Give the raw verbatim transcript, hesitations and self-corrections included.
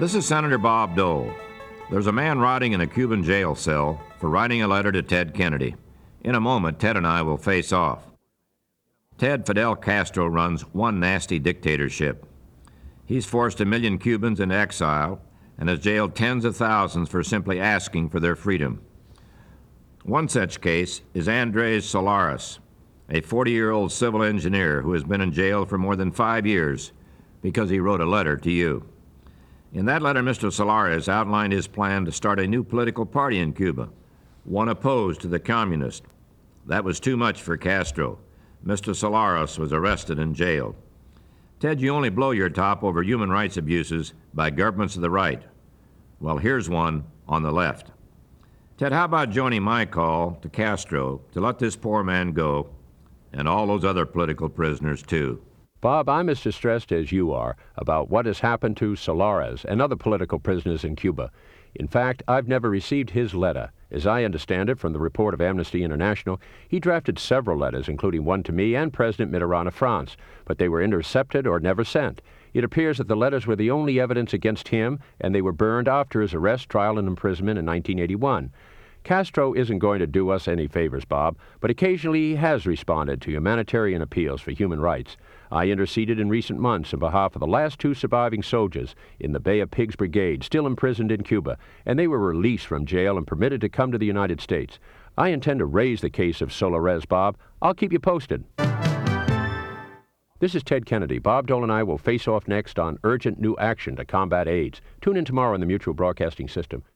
This is Senator Bob Dole. There's a man rotting in a Cuban jail cell for writing a letter to Ted Kennedy. In a moment, Ted and I will face off. Ted Fidel Castro runs one nasty dictatorship. He's forced a million Cubans into exile and has jailed tens of thousands for simply asking for their freedom. One such case is Andres Solares, a forty-year-old civil engineer who has been in jail for more than five years because he wrote a letter to you. In that letter, Mister Solares outlined his plan to start a new political party in Cuba, one opposed to the communists. That was too much for Castro. Mister Solares was arrested and jailed. Ted, you only blow your top over human rights abuses by governments of the right. Well, here's one on the left. Ted, how about joining my call to Castro to let this poor man go, and all those other political prisoners, too? Bob, I'm as distressed as you are about what has happened to Solares and other political prisoners in Cuba. In fact, I've never received his letter. As I understand it from the report of Amnesty International, he drafted several letters, including one to me and President Mitterrand of France, but they were intercepted or never sent. It appears that the letters were the only evidence against him, and they were burned after his arrest, trial, and imprisonment in nineteen eighty-one. Castro isn't going to do us any favors, Bob, but occasionally he has responded to humanitarian appeals for human rights. I interceded in recent months on behalf of the last two surviving soldiers in the Bay of Pigs Brigade, still imprisoned in Cuba, and they were released from jail and permitted to come to the United States. I intend to raise the case of Solares, Bob. I'll keep you posted. This is Ted Kennedy. Bob Dole and I will face off next on urgent new action to combat AIDS. Tune in tomorrow on the Mutual Broadcasting System.